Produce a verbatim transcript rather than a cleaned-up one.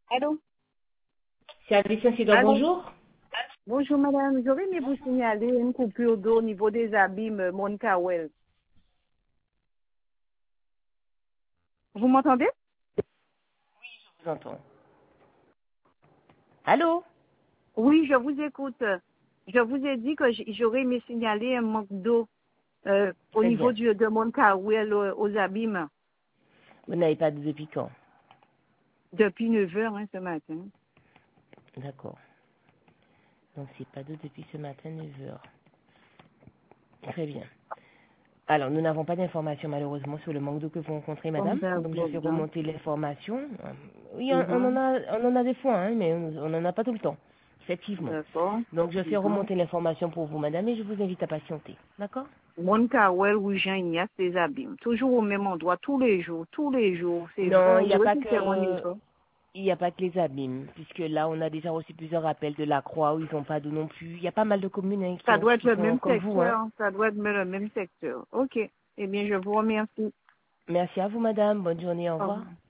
Allô? Service incident, Allô? bonjour. Bonjour madame, j'aurais aimé vous signaler une coupure d'eau au niveau des abîmes Moncawel. Vous m'entendez? Je vous entends. Allô? Oui, je vous écoute. Je vous ai dit que j- j'aurais aimé signaler un manque d'eau euh, au Très niveau bien. du, de Moncawel aux, aux abîmes Vous n'avez pas de depuis quand? depuis neuf heures hein, ce matin. D'accord. Donc c'est pas d'eau depuis ce matin, neuf heures. Très bien. Alors, nous n'avons pas d'informations malheureusement sur le manque d'eau que vous rencontrez, Comme madame. ça, Donc je fais bon, remonter l'information. Euh, Oui, on, on en mhm, a, on en a des fois, hein, mais on n'en a pas tout le temps. Effectivement. d'accord. Donc je fais Mhm. remonter l'information pour vous, madame, et je vous invite à patienter. D'accord? Moncawel, oui, Jean Ignace, des abîmes. Toujours au même endroit, tous les jours, tous les jours. C'est Non, on il n'y a dirait pas que c'est au que niveau. il n'y a pas que les abîmes, puisque là on a déjà reçu plusieurs appels de la Croix où ils n'ont pas d'eau non plus. Il y a pas mal de communes hein, qui, Ça ont, doit être qui le sont même comme vous, hein. secteur. Ça doit être le même secteur. OK. Eh bien, je vous remercie. Merci à vous, madame. Bonne journée. Au Au revoir. revoir.